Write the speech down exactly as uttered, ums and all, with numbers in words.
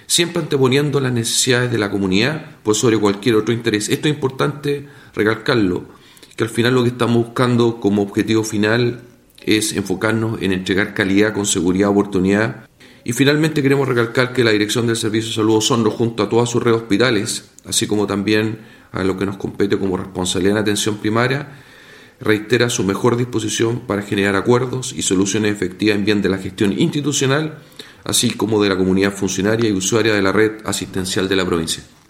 siempre anteponiendo las necesidades de la comunidad por sobre cualquier otro interés. Esto es importante recalcarlo, que al final lo que estamos buscando como objetivo final es enfocarnos en entregar calidad con seguridad, oportunidad. Y finalmente queremos recalcar que la Dirección del Servicio de Salud Osorno, junto a toda su red de hospitales, así como también a lo que nos compete como responsabilidad en atención primaria, reitera su mejor disposición para generar acuerdos y soluciones efectivas en bien de la gestión institucional, así como de la comunidad funcionaria y usuaria de la red asistencial de la provincia.